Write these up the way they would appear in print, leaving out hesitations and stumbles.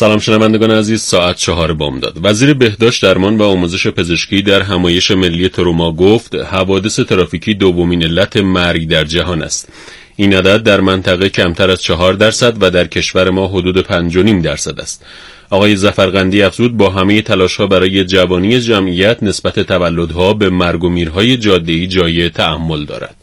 سلام شنوندگان عزیز، ساعت 4 بامداد. وزیر بهداشت، درمان و آموزش پزشکی در همایش ملی تروما گفت حوادث ترافیکی دومین علت مرگ در جهان است. این عدد در منطقه کمتر از 4% و در کشور ما حدود 5.5% است. آقای ظفرقندی افزود با همه تلاش‌ها برای جوانی جمعیت نسبت تولدها به مرگ و میرهای جاده‌ای جای تأمل دارد.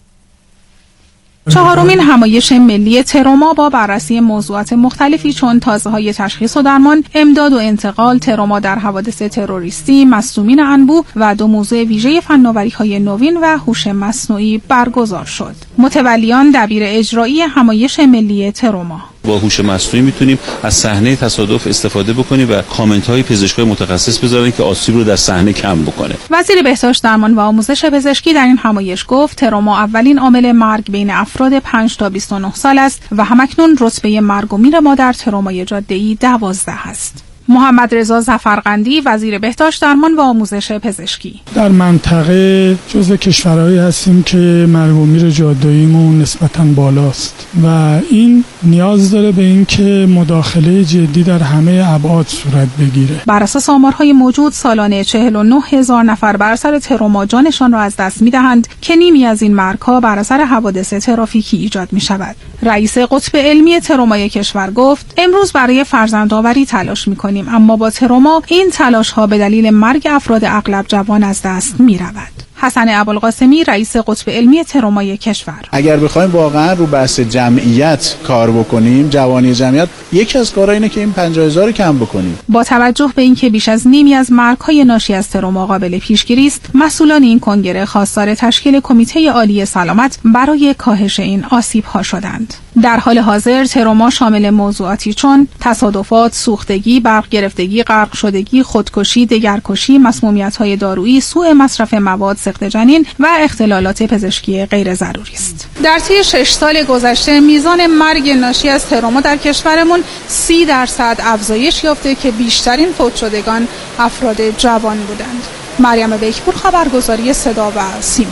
چهارمین همایش ملی تروما با بررسی موضوعات مختلفی چون تازه‌های تشخیص و درمان، امداد و انتقال، تروما در حوادث تروریستی، مصدومین انبوه و 2 موضوع ویژه فناوری‌های نوین و هوش مصنوعی برگزار شد. متولیان دبیر اجرایی همایش ملی تروما: با هوش مصنوعی میتونیم از صحنه تصادف استفاده بکنیم و کامنت‌های پزشکای متخصص بذارن که آسیب رو در صحنه کم بکنه. وزیر بهداشت، درمان و آموزش پزشکی در این همایش گفت تروما اولین عامل مرگ بین افراد 5 تا 29 سال است و همکنون رتبه مرگ و میر ما در ترومای جاده‌ای 12 است. محمد رضا ظفرقندی، وزیر بهداشت، درمان و آموزش پزشکی: در منطقه جزو کشورهایی هستیم که مرگ و میر جاده‌ایمون نسبتاً بالاست و این نیاز داره به این که مداخله جدی در همه ابعاد صورت بگیره. بر اساس آمارهای موجود سالانه 49,000 نفر بر اثر تروما جانشان را از دست می‌دهند که نیمی از این مرگ‌ها بر اثر حوادث ترافیکی ایجاد می‌شود. رئیس قطب علمی ترومای کشور گفت امروز برای فرزندآوری تلاش می‌کنیم، اما با تروما این تلاش‌ها به دلیل مرگ افراد اغلب جوان از دست می‌رود. حسن ابوالقاسمی، رئیس قطب علمی ترومای کشور: اگر بخوایم واقعا رو بحث جمعیت کار بکنیم، جوانی جمعیت، یکی از کارها اینه که این 50,000 کم بکنیم. با توجه به اینکه بیش از نیمی از مرگ‌های ناشی از تروما قابل پیشگیری است، مسئولان این کنگره خواستار تشکیل کمیته عالی سلامت برای کاهش این آسیب‌ها شدند. در حال حاضر تروما شامل موضوعاتی چون تصادفات، سوختگی، برق گرفتگی، غرق شدگی، خودکشی، دگرکشی، مسمومیت‌های دارویی، سوء مصرف مواد سقط جنین و اختلالات پزشکی غیر ضروری است. در طی 6 سال گذشته میزان مرگ ناشی از تروما در کشورمون 30% افزایش یافته که بیشترین فوت شدگان افراد جوان بودند. مریم بیکپور، خبرگزاری صدا و سیما.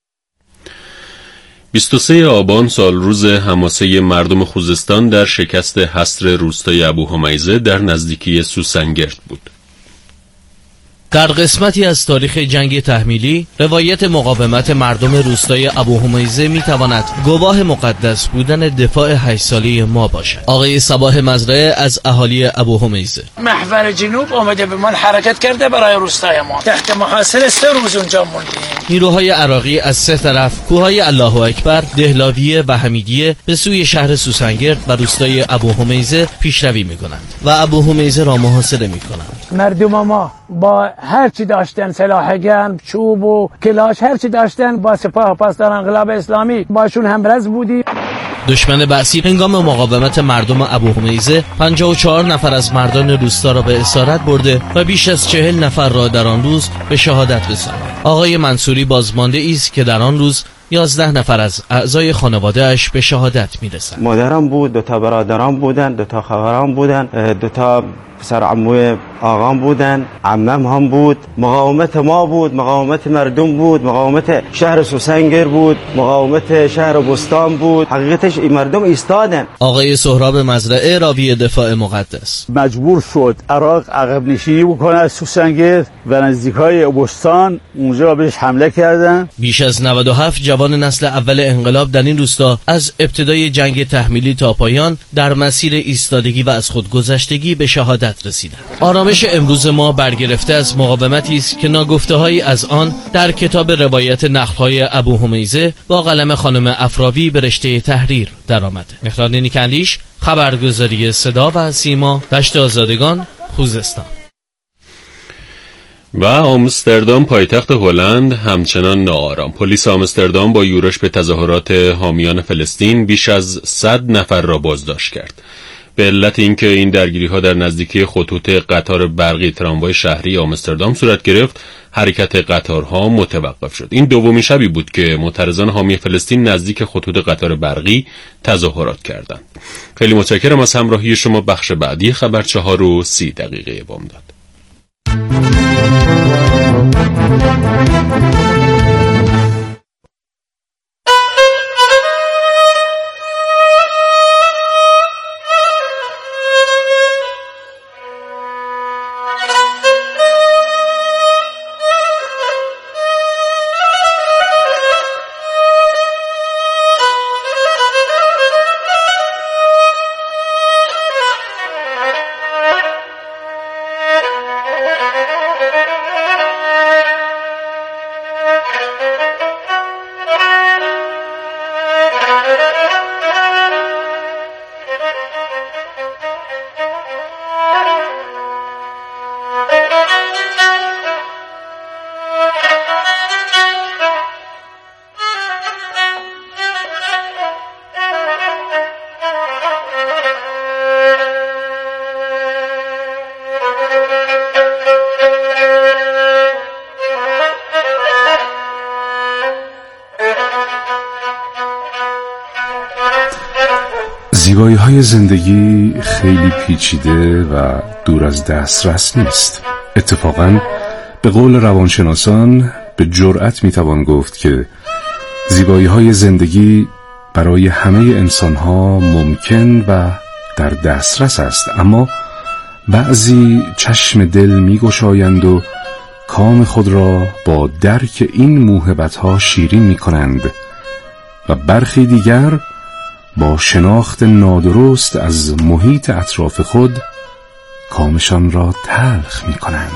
23 آبان سال روز حماسه مردم خوزستان در شکست حصر روستای ابوهمیزه در نزدیکی سوسنگرد بود. در قسمتی از تاریخ جنگ تحمیلی، روایت مقاومت مردم روستای ابوهمیزه میتواند گواه مقدس بودن دفاع 8 ساله ما باشد. آقای صباح مزرعه از اهالی ابوهمیزه: محور جنوب آمده به من حرکت کرده برای روستای ما. تحت محاصره 3 روز اونجا موندیم. نیروهای عراقی از 3 طرف کوههای الله اکبر، دهلاویه و حمیدیه به سوی شهر سوسنگرد و روستای ابوهمیزه پیشروی میکنند و ابوهمیزه را محاصره میکنند. مردم ما با هر چی داشتن، سلاح گرم، چوب و کلاش، هر چی داشتن، با سپاه پاسدار انقلاب اسلامی باشون همرز بودی. دشمن بعثی هنگام مقاومت مردم ابوهمیزه 54 نفر از مردان روستا را به اسارت برده و بیش از 40 نفر را در آن روز به شهادت رساند. آقای منصوری بازمانده است که در آن روز 11 نفر از اعضای خانواده اش به شهادت میرسند. مادرم بود، 2 تا برادرام بودن، 2 تا خواهرام بودن، 2 تا پسر عموی آقام بودن، عمم هم بود. مقاومت ما بود، مقاومت مردم بود، مقاومت شهر سوسنگر بود، مقاومت شهر بستان بود. حقیقتش این مردم ایستادن. آقای سهراب مزرعه، راوی دفاع مقدس: مجبور شد عراق عقب نشینی بکنه از سوسنگر و نزدیکای بستان، اونجا بهش حمله کردن. بیش از 97 جوان نسل اول انقلاب در این روستا از ابتدای جنگ تحمیلی تا پایان در مسیر ایستادگی و از خودگذشتگی به شهادت رسیدند. آرامش امروز ما برگرفته از مقاومتی است که ناگفته‌هایی از آن در کتاب روایت نخل‌های ابوهمیزه با قلم خانم افراوی به رشته تحریر درآمده. مهران نیکندیش، خبرگزاری صدا و سیما، دشت آزادگان، خوزستان. و آمستردام، پایتخت هلند، همچنان ناآرام. پلیس آمستردام با یورش به تظاهرات حامیان فلسطین بیش از 100 نفر را بازداشت کرد. به علت اینکه این درگیری‌ها در نزدیکی خطوط قطار برقی تراموای شهری آمستردام صورت گرفت، حرکت قطارها متوقف شد. این دومین شبی بود که معترضان حامی فلسطین نزدیک خطوط قطار برقی تظاهرات کردند. خیلی متشکرم از همراهی شما. بخش بعدی خبر 4:30 بامداد. زیبایی‌های زندگی خیلی پیچیده و دور از دسترس نیست. اتفاقاً به قول روانشناسان به جرأت میتوان گفت که زیبایی‌های زندگی برای همه انسان‌ها ممکن و در دسترس است، اما بعضی چشم دل می‌گشایند و کام خود را با درک این موهبت‌ها شیرین می‌کنند و برخی دیگر با شناخت نادرست از محیط اطراف خود کامشان را تلخ می‌کنند.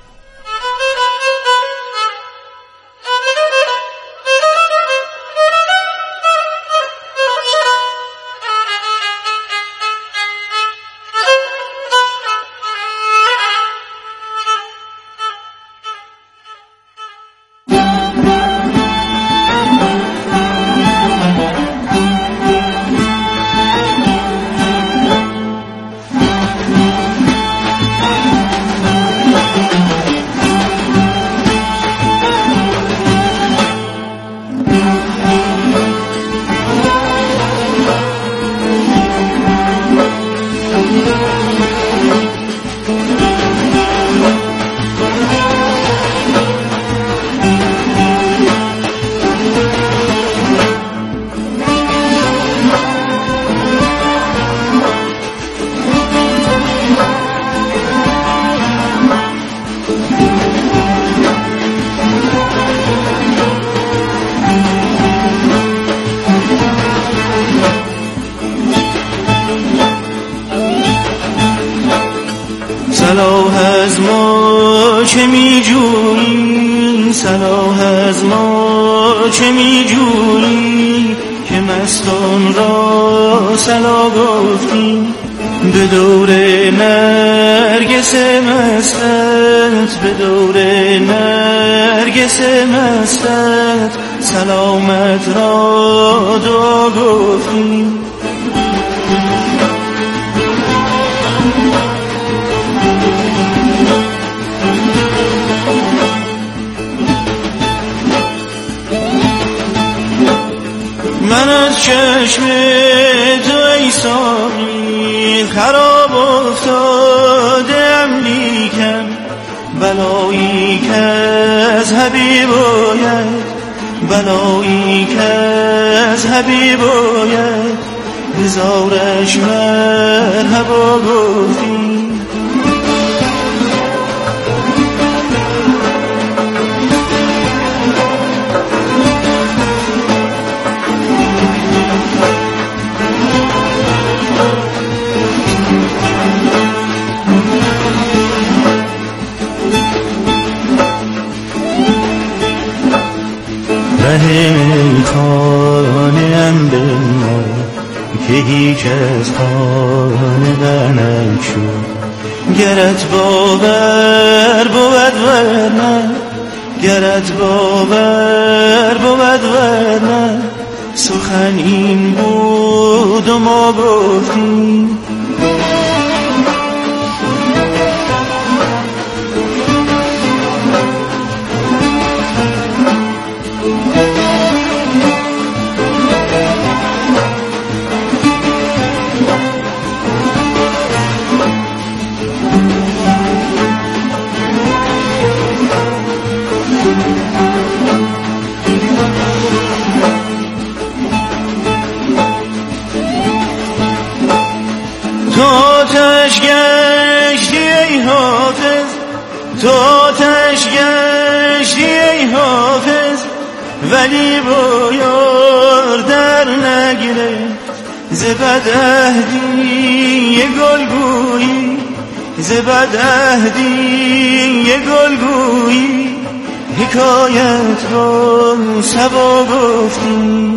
صلاح از ما چه میجویی، صلاح از ما چه میجویی که مستان را صلاح گفتی. به دور نرگس مستت، به دور نرگس مستت سلامت را دعا گفتی. من از چشم تو ای ساقی خراب افتادم، لیکن بلایی که از حبیب آید، بلایی که از حبیب آید هزارش مرحبا گفتی. خانه‌ام بما که هیچ از خانه نشد، گرت باور بود ورنه، گرت باور بود ورنه سخن این بود و ما گفتیم. تو آتش گشتی ای حافظ، ولی با یار در نگرفت ز بدعهدی گلگویی، ز بدعهدی گلگویی حکایت را سبا گفتی.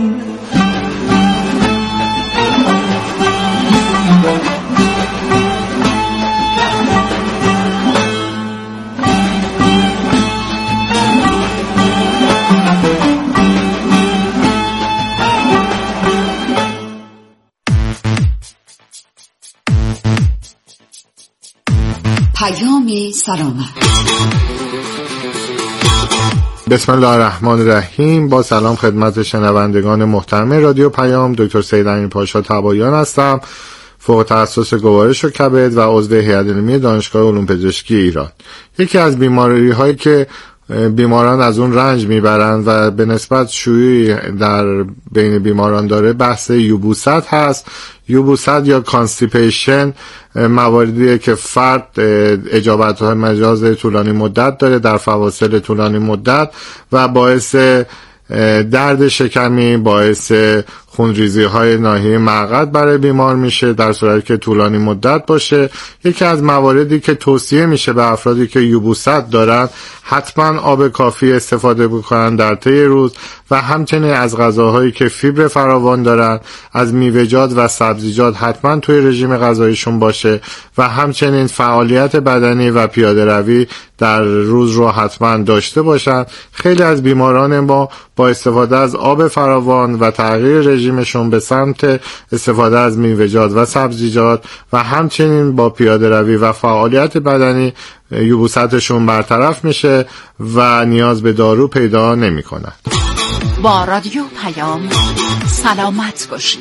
پیام سلامت. بسم الله الرحمن الرحیم. با سلام خدمت شنوندگان محترم رادیو پیام، دکتر سید امین پاشا تبایان هستم، فوق تخصص گوارش و کبد و عضو هیئت علمی دانشگاه علوم پزشکی ایران. یکی از بیماری هایی که بیماران از اون رنج میبرند و به نسبت شیوعی در بین بیماران داره بحث یبوست هست. یبوست یا کانستیپیشن مواردیه که فرد اجابت‌های مجاز طولانی مدت داره در فواصل طولانی مدت و باعث درد شکمی، باعث خونریزی های ناحیه مقعد برای بیمار میشه در صورتی که طولانی مدت باشه. یکی از مواردی که توصیه میشه به افرادی که یبوست دارن حتما آب کافی استفاده بکنن در طی روز و همچنین از غذاهایی که فیبر فراوان دارن، از میوه‌جات و سبزیجات حتما توی رژیم غذاییشون باشه و همچنین فعالیت بدنی و پیاده روی در روز رو حتما داشته باشن. خیلی از بیماران ما با استفاده از آب فراوان و تغییر رژیمشون به سمت استفاده از میوه‌جات و سبزیجات و همچنین با پیاده روی و فعالیت بدنی یبوستشون برطرف میشه و نیاز به دارو پیدا نمی‌کنن. با رادیو پیام سلامت باشید.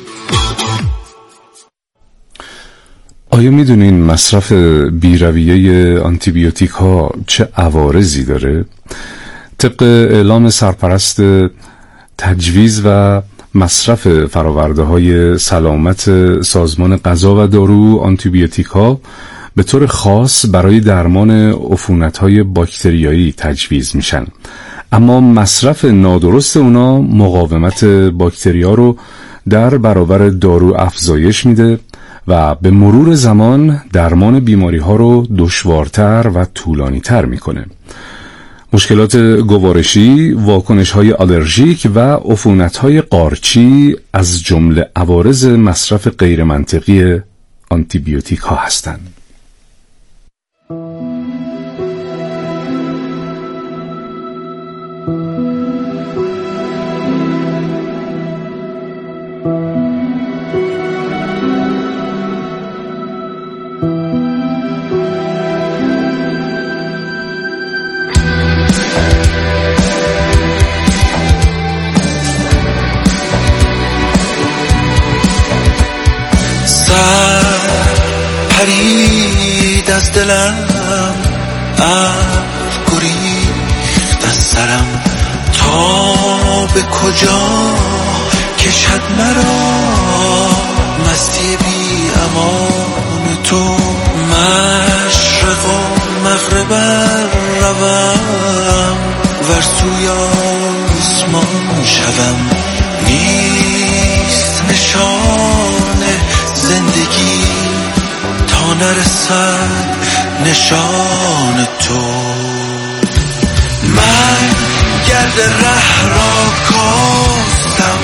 آیا میدونین مصرف بی‌رویه آنتیبیوتیک ها چه عوارضی داره؟ طبق اعلام سرپرست تجویز و مصرف فراورده های سلامت سازمان غذا و دارو، آنتیبیوتیک ها به طور خاص برای درمان عفونت های باکتریایی تجویز میشن، اما مصرف نادرست اونا مقاومت باکتریا رو در برابر دارو افزایش میده و به مرور زمان درمان بیماری ها رو دشوارتر و طولانی تر میکنه. مشکلات گوارشی، واکنش های آلرژیک و عفونت های قارچی از جمله عوارض مصرف غیر منطقی آنتیبیوتیک ها هستند. پرید از دلم، گریخت از سرم، تا به کجا کشد مرا مستی بی امان تو. مشرق و مغرب روم ور سوی آسمان شوم، نیست نشان زندگی تا نرسد نشان تو. من گرد ره را کاستم،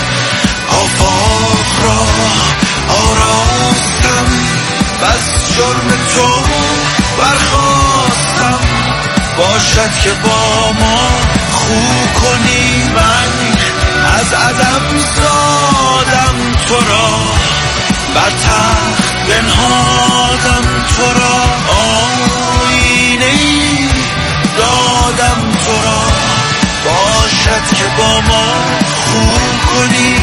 آفاق را آراستم، بس جرم تو برخواستم، باشد که با ما خو کنی. من از عدم زادم تو را، بر تخت بنهادم تو را، آینه‌ای دادم تو را، باشد که با ما خو کنی.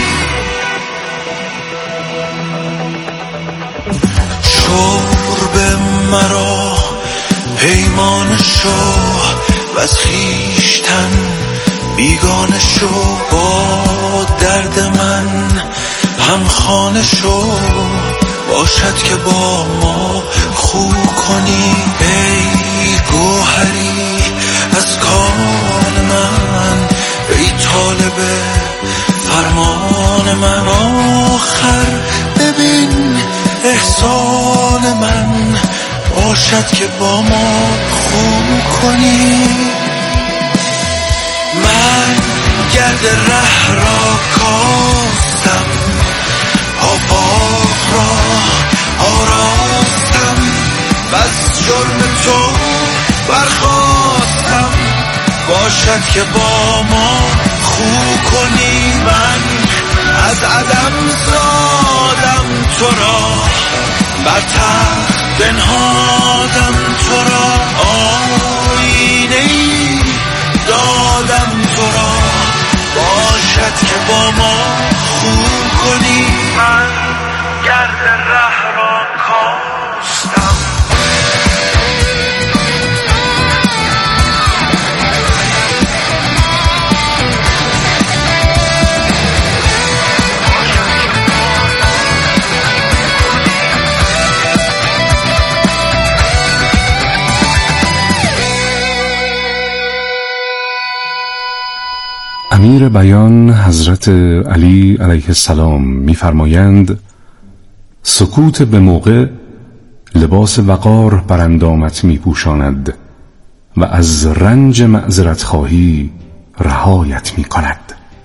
شرب مرا پیمان شو و از خویشتن بیگانه شو، با درد من همخانه شو، باشد که با ما خو کنی. ای گوهری از کان من، ای طالب فرمان من، آخر ببین احسان من، باشد که با ما خو کنی. من گرد ره را کاستم، آفاق را آراستم، بس جرم تو برخواستم، باشد که با ما خو کنی. من از عدم زادم تو را، بر تخت بنهادم تو را، آینه‌ای دادم با ما خو کنی. من گرد ره را کاستم. امیر بیان حضرت علی علیه السلام می‌فرمایند سکوت به موقع لباس وقار بر اندامت می‌پوشاند و از رنج معذرت خواهی رهایت می‌کند.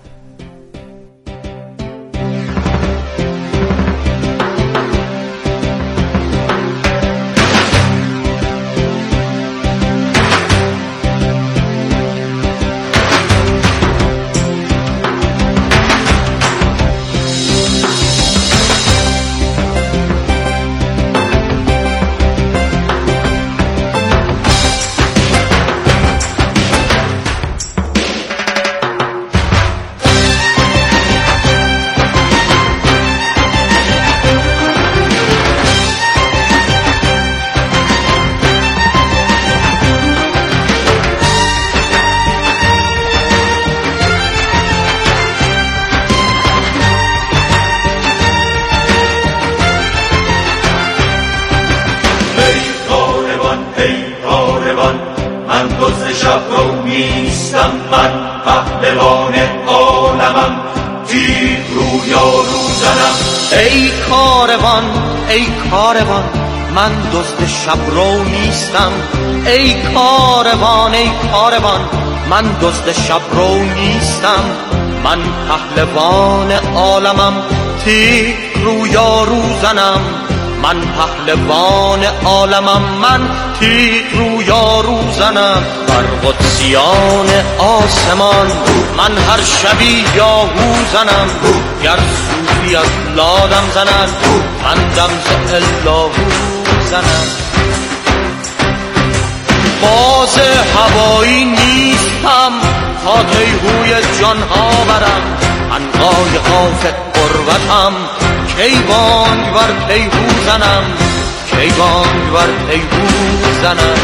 من دزد شب رو نیستم، من پهلوان عالمم، تیر رو یارو زنم. ای کاروان ای کاروان من دزد شب رو نیستم. ای کاروان ای کاروان من دزد شب رو نیستم. من پهلوان عالمم، تیر رو یارو زنم. من پهلوان عالمم، من تیر رو یارو زنم. بر قدسیان آسمان من هر شبی یاهو زنم. گر صوفی از لادم زند، من دم ز اللهو زنم. باز هوایی نیستم تا تیهوی جانها برم. من قایقاف قربتم، کیوان بر تیهو زنم. کیوان بر تیهو زنم.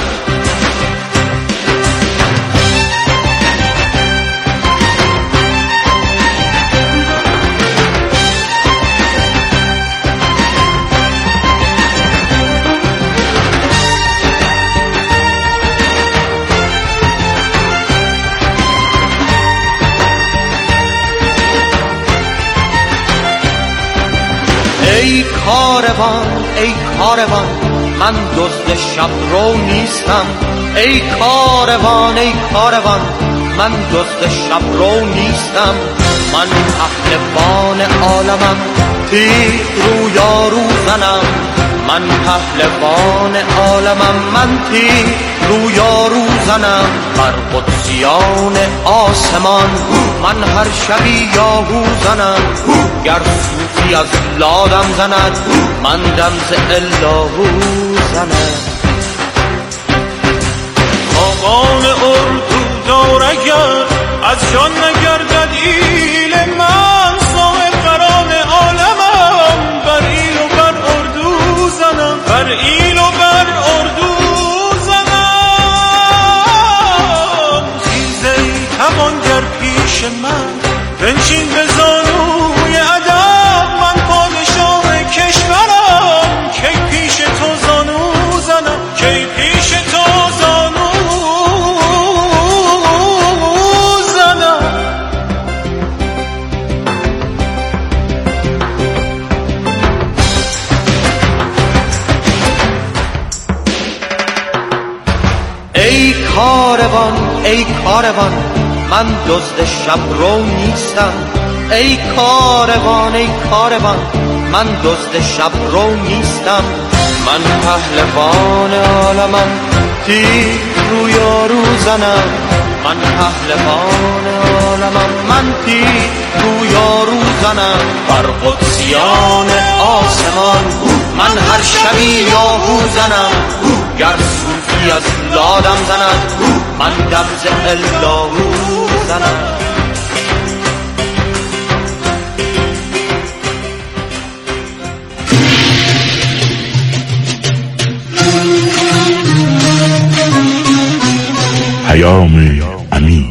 ای کاروان ای کاروان من دزد شب رو نیستم. ای کاروان ای کاروان من دزد شب رو نیستم. من پهلوان عالمم، تیر رو یارو زنم. من پهلوان عالمم، من تیر رو یارو زنم. بر قدسیان آسمان من هر شبی یاهو زنم. گر صوفی از لادم زند، من دم ز اللهو زنم. خاقان اردو دار اگر از جان نگردد ایل من، صاحب قران عالمم، بر ایل و بر اردو زنم. بر ایل و بر اردو زنم. خیزه توانگر پیش من، بنشین به زانوی ادب. من پادشاه کشورم، کی پیش تو زانو زنم. کی پیش تو زانو زنم. ای کاروان ای کاروان من دزد شب رو نیستم. ای کاروان ای کاروان من دزد شب رو نیستم. من پهلوان عالمم، تیر رو یارو زنم. من پهلوان عالمم، من تیر رو یارو زنم. بر قدسیان آسمان من هر شبی یاهو زنم. گر صوفی از لادم زند، من دم ز اللهو زنم. پیام امیر.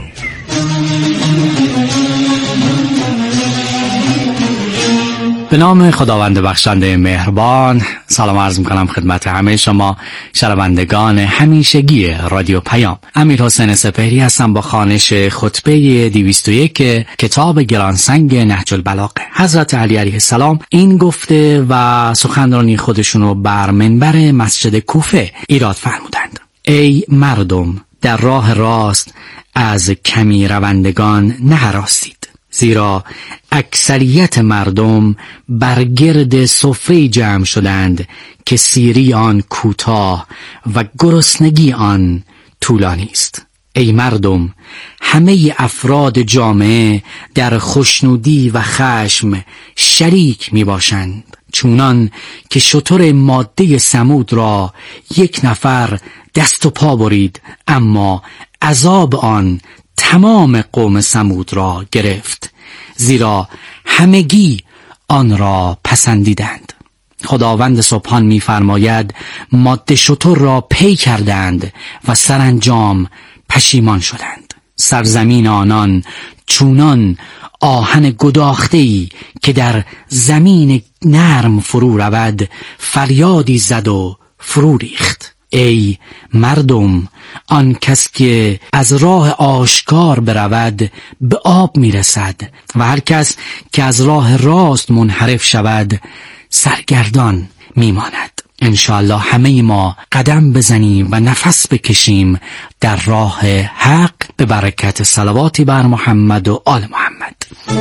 به نام خداوند بخشنده مهربان. سلام عرض میکنم خدمت همه شما شنوندگان همیشگی رادیو پیام. امیر حسین سپهری هستم با خوانش خطبه 201 کتاب گرانسنگ نهج البلاغه. حضرت علی علیه السلام این گفته و سخنرانی خودشونو بر منبر مسجد کوفه ایراد فرمودند: ای مردم، در راه راست از کمی روندگان نهراستید، زیرا اکثریت مردم بر گرد سفره جمع شدند که سیری آن کوتاه و گرسنگی آن طولانی است. ای مردم، همه افراد جامعه در خوشنودی و خشم شریک می باشند، چونان که شتر ماده ثمود را یک نفر دست و پا برید، اما عذاب آن تمام قوم ثمود را گرفت، زیرا همگی آن را پسندیدند. خداوند سبحان می‌فرماید ماده شتر را پی کردند و سرانجام پشیمان شدند. سرزمین آنان چونان آهن گداخته‌ای که در زمین نرم فرو رود فریادی زد و فرو ریخت. ای مردم، آن کس که از راه آشکار برود به آب میرسد و هر کس که از راه راست منحرف شود سرگردان میماند. انشاءالله همه ما قدم بزنیم و نفس بکشیم در راه حق به برکت صلواتی بر محمد و آل محمد.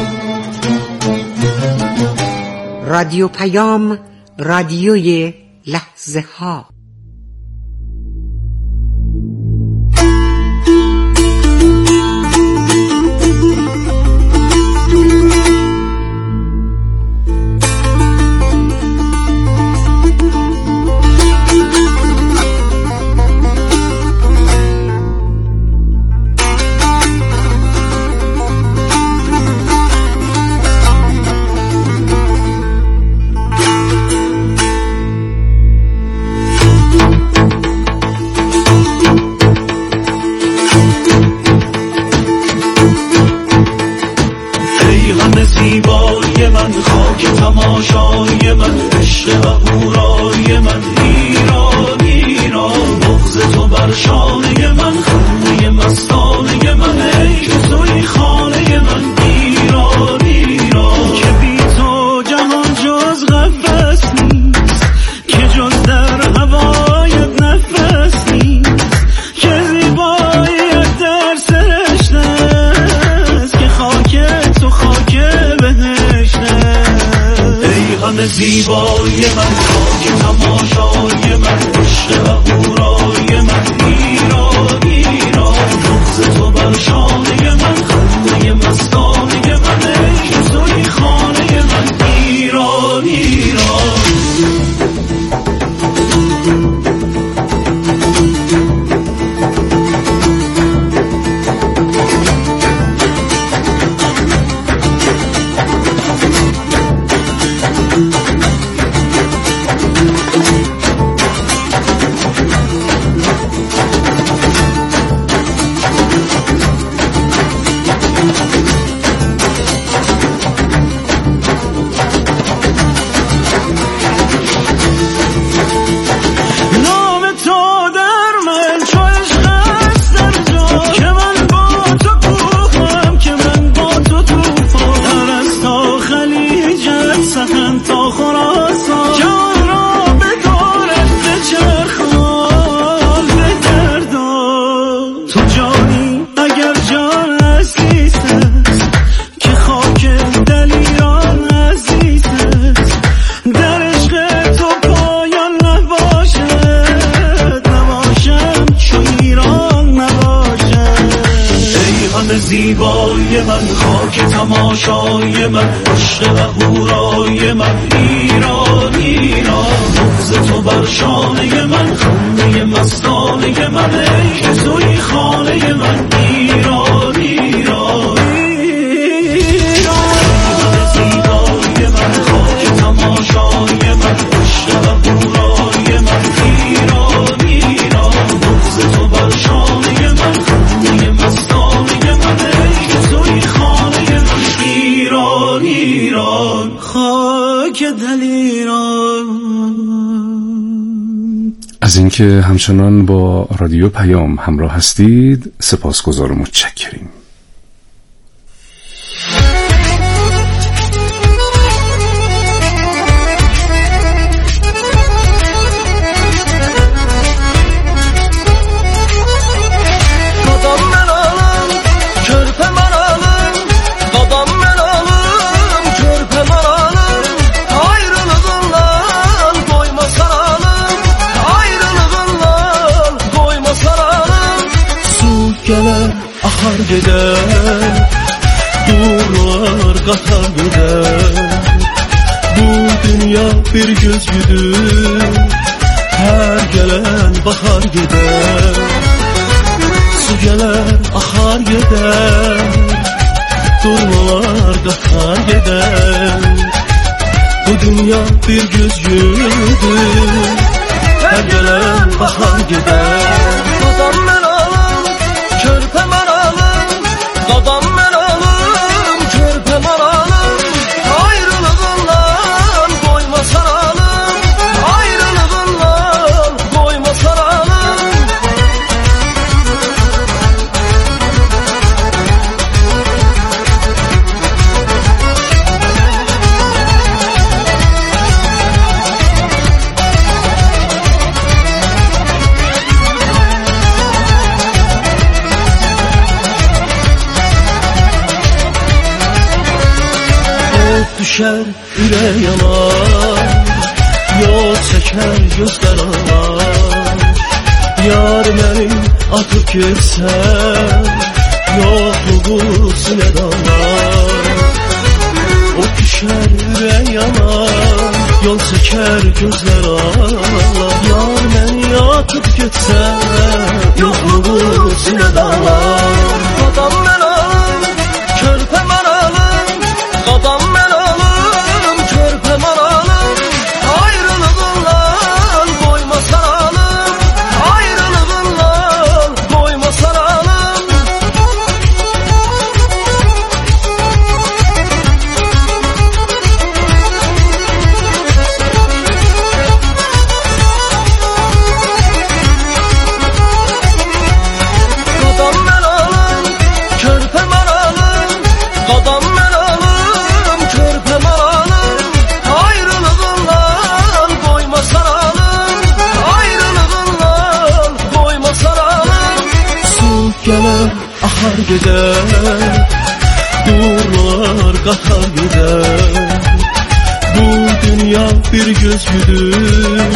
رادیو پیام، رادیوی لحظه ها. زیبای من، خاک تماشای من، عشق و هورای من، ایران ایران، بغض تو بر شانه من، خانه مستانه من، ای که توی خانه من، ایران ایران، که بی تو جهان جز قفس نیست، که جز در هوایت نفس نیست، که زیبایت در سرشت است، که خاک تو خاک همه زیبای من، خاک تماشای من، عشق و هورای من، ایران ایران، بغض تو بر شانه من، خانه مستانه من، ای که توی خانه من، ایران ایران. زیبای من، خاک تماشای من، عشق و هورای من، ایران ایران، بغض تو بر شانه من، خانه مستانه من، ای که توی خانه من، ایران ایران. زیبای من، خاک تماشای من، عشق و هورای من، ایران ایران، بغض تو بر شانه من، خانه از اینکه همچنان با رادیو پیام همراه هستید سپاسگزار و متشکریم. Akar gider, durlar qatar gider. Bu dünya bir gözgüdür, her gelen bakar gider. Su geler, akar gider, durlar qatar gider. Bu dünya bir gözgüdür, her gelen bakar gider. Adam ben alım, körpem aralım, babam ben alım, körpem aralım. Ayrılığından koyma saralım, ayrılığından koyma saralım. Düşer ürək yanar, yol çəkər gözlər ağlar. Yar məni atıb getsən, yoxluğu sinə dağlar. O düşər ürək yanar, yol çəkər gözlər ağlar. Yar məni atıb getsən, yoxluğu sinə dağlar. Adam mən alım, körpəm aralım, adam mən akar gider, durlar qatar gider. Bu dünya bir gözgüdür,